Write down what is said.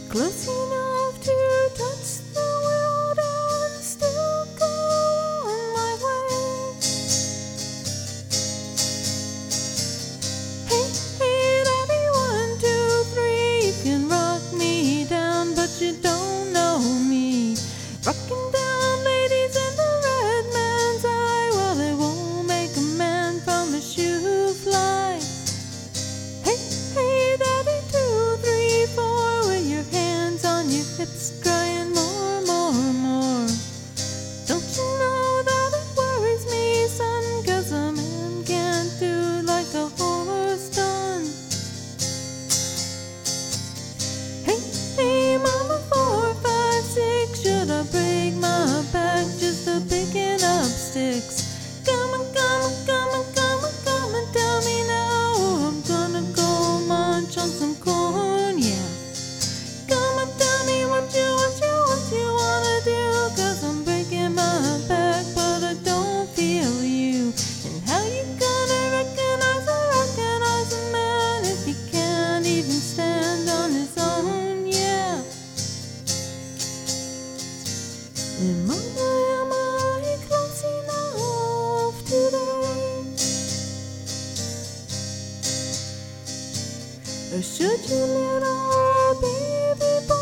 Close enough to touch the world and still go on my way. Hey, hey, daddy, 1, 2, 3, you can rock me down, but you don't know me. Rocking down ladies in the red man's eye, well, it won't make a man from a shoe fly. Hey, hey, daddy, 2, 3, 4, with your hands on your hips, crying more, more, more. Don't you know that it worries me, son, 'cause a man can't do like a horse done. Hey, hey, mama, 4, 5, 6, should I break my back just a picking up sticks? Come on, come on, come on, come on, come and tell me now, I'm gonna go munch on some corn, yeah. Come and tell me what you wanna do, 'cause I'm breaking my back, but I don't feel you. And how you gonna recognize a man if he can't even stand on his own, yeah. And mama, am I close enough today? Or should you little baby boy